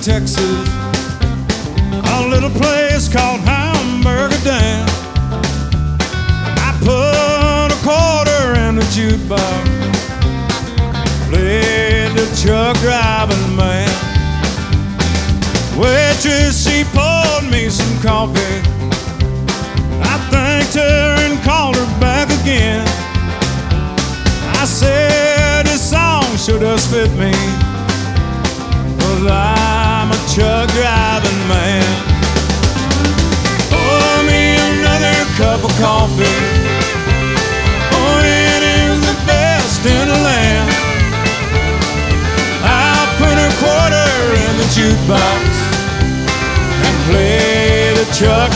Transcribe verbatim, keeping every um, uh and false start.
Texas, a little place called Hamburger Dan. I put a quarter in the jukebox, played the truck driving man. Waitress, she poured me some coffee. I thanked her and called her back again. I said this song sure does fit me, 'cause I'm a truck driving man. Pour me another cup of coffee. Oh, it is the best in the land. I'll put a quarter in the jukebox and play the truck